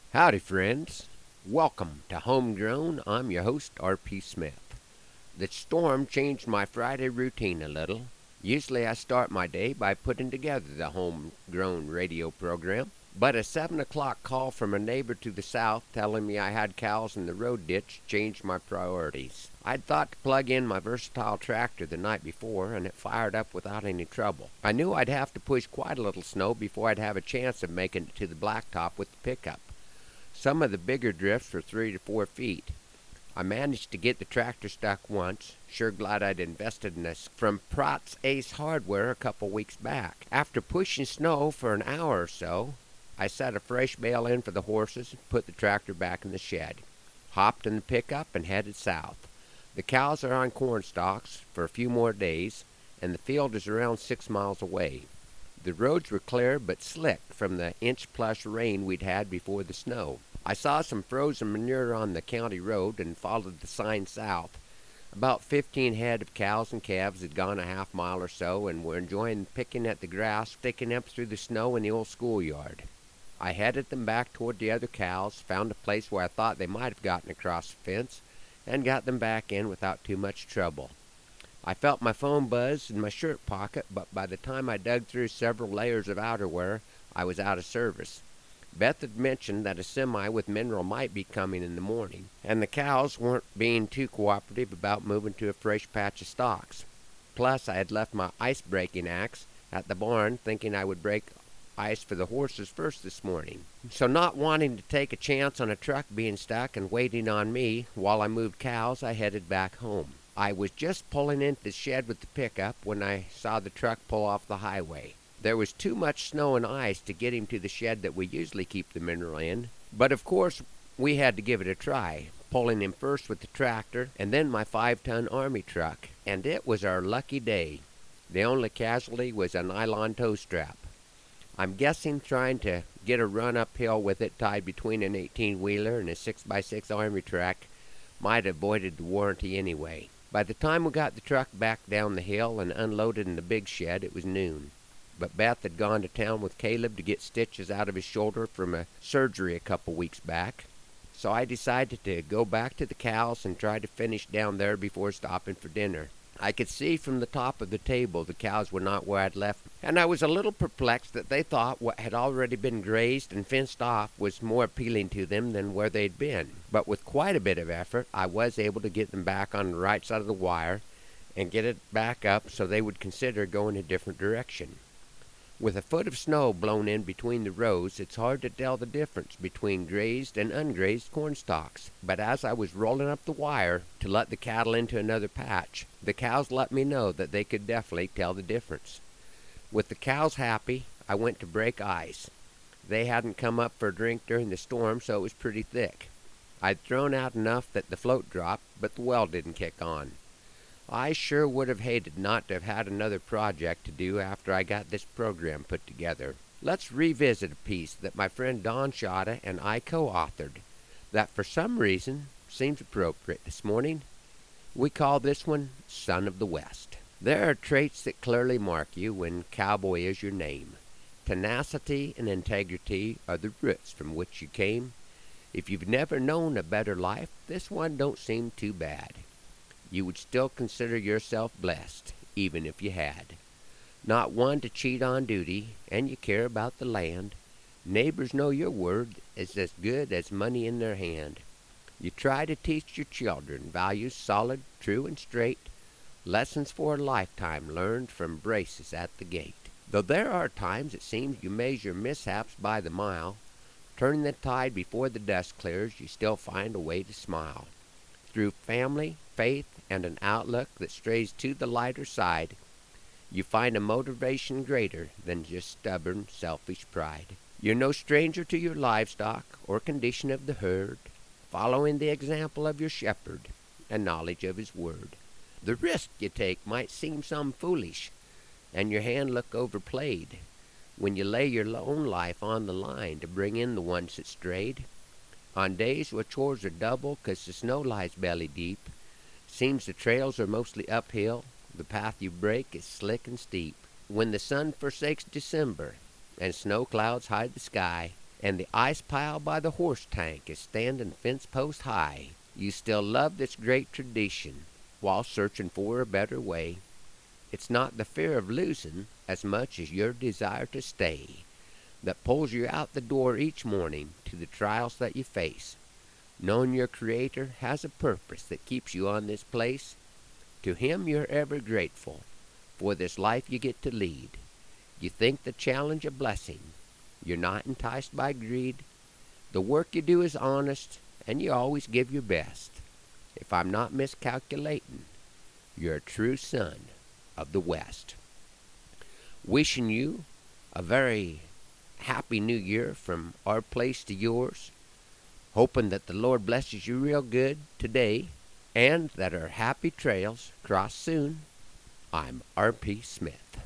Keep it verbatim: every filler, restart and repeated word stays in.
Howdy, friends. Welcome to Homegrown. I'm your host, R P. Smith. The storm changed my Friday routine a little. Usually I start my day by putting together the Homegrown radio program, but a seven o'clock call from a neighbor to the south telling me I had cows in the road ditch changed my priorities. I'd thought to plug in my versatile tractor the night before, and it fired up without any trouble. I knew I'd have to push quite a little snow before I'd have a chance of making it to the blacktop with the pickup. Some of the bigger drifts were three to four feet. I managed to get the tractor stuck once. Sure glad I'd invested in this from Pratt's Ace Hardware a couple weeks back. After pushing snow for an hour or so, I set a fresh bale in for the horses and put the tractor back in the shed. Hopped in the pickup and headed south. The cows are on corn stalks for a few more days, and the field is around six miles away. The roads were clear but slick from the inch-plus rain we'd had before the snow. I saw some frozen manure on the county road and followed the sign south. About fifteen head of cows and calves had gone a half mile or so and were enjoying picking at the grass sticking up through the snow in the old schoolyard. I headed them back toward the other cows, found a place where I thought they might have gotten across the fence, and got them back in without too much trouble. I felt my phone buzz in my shirt pocket, but by the time I dug through several layers of outerwear, I was out of service. Beth had mentioned that a semi with mineral might be coming in the morning, and the cows weren't being too cooperative about moving to a fresh patch of stalks. Plus, I had left my ice-breaking axe at the barn, thinking I would break ice for the horses first this morning. So not wanting to take a chance on a truck being stuck and waiting on me while I moved cows, I headed back home. I was just pulling into the shed with the pickup when I saw the truck pull off the highway. There was too much snow and ice to get him to the shed that we usually keep the mineral in, but of course we had to give it a try, pulling him first with the tractor and then my five-ton Army truck, and it was our lucky day. The only casualty was a nylon tow strap. I'm guessing trying to get a run uphill with it tied between an eighteen-wheeler and a six by six Army truck might have avoided the warranty anyway. By the time we got the truck back down the hill and unloaded in the big shed, it was noon. But Beth had gone to town with Caleb to get stitches out of his shoulder from a surgery a couple weeks back. So I decided to go back to the cows and try to finish down there before stopping for dinner. I could see from the top of the table the cows were not where I'd left them, and I was a little perplexed that they thought what had already been grazed and fenced off was more appealing to them than where they'd been. But with quite a bit of effort, I was able to get them back on the right side of the wire and get it back up so they would consider going a different direction. With a foot of snow blown in between the rows, it's hard to tell the difference between grazed and ungrazed corn stalks. But as I was rolling up the wire to let the cattle into another patch, the cows let me know that they could definitely tell the difference. With the cows happy, I went to break ice. They hadn't come up for a drink during the storm, so it was pretty thick. I'd thrown out enough that the float dropped, but the well didn't kick on. I sure would have hated not to have had another project to do after I got this program put together. Let's revisit a piece that my friend Don Shada and I co-authored that for some reason seems appropriate this morning. We call this one Son of the West. There are traits that clearly mark you when cowboy is your name. Tenacity and integrity are the roots from which you came. If you've never known a better life, this one don't seem too bad. You would still consider yourself blessed, even if you had. Not one to cheat on duty, and you care about the land. Neighbors know your word is as good as money in their hand. You try to teach your children values solid, true, and straight, lessons for a lifetime learned from braces at the gate. Though there are times it seems you measure mishaps by the mile, turning the tide before the dust clears, you still find a way to smile. Through family, faith, and an outlook that strays to the lighter side, you find a motivation greater than just stubborn, selfish pride. You're no stranger to your livestock or condition of the herd, following the example of your shepherd and knowledge of his word. The risk you take might seem some foolish, and your hand look overplayed, when you lay your own life on the line to bring in the ones that strayed. On days where chores are double 'cause the snow lies belly deep, seems the trails are mostly uphill, the path you break is slick and steep. When the sun forsakes December and snow clouds hide the sky, and the ice pile by the horse tank is standing fence post high, you still love this great tradition while searching for a better way. It's not the fear of losing as much as your desire to stay that pulls you out the door each morning to the trials that you face, knowing your Creator has a purpose that keeps you on this place. To Him you're ever grateful for this life you get to lead. You think the challenge a blessing. You're not enticed by greed. The work you do is honest, and you always give your best. If I'm not miscalculating, you're a true son of the West. Wishing you a very happy new year from our place to yours. Hoping that the Lord blesses you real good today and that our happy trails cross soon. I'm R P Smith.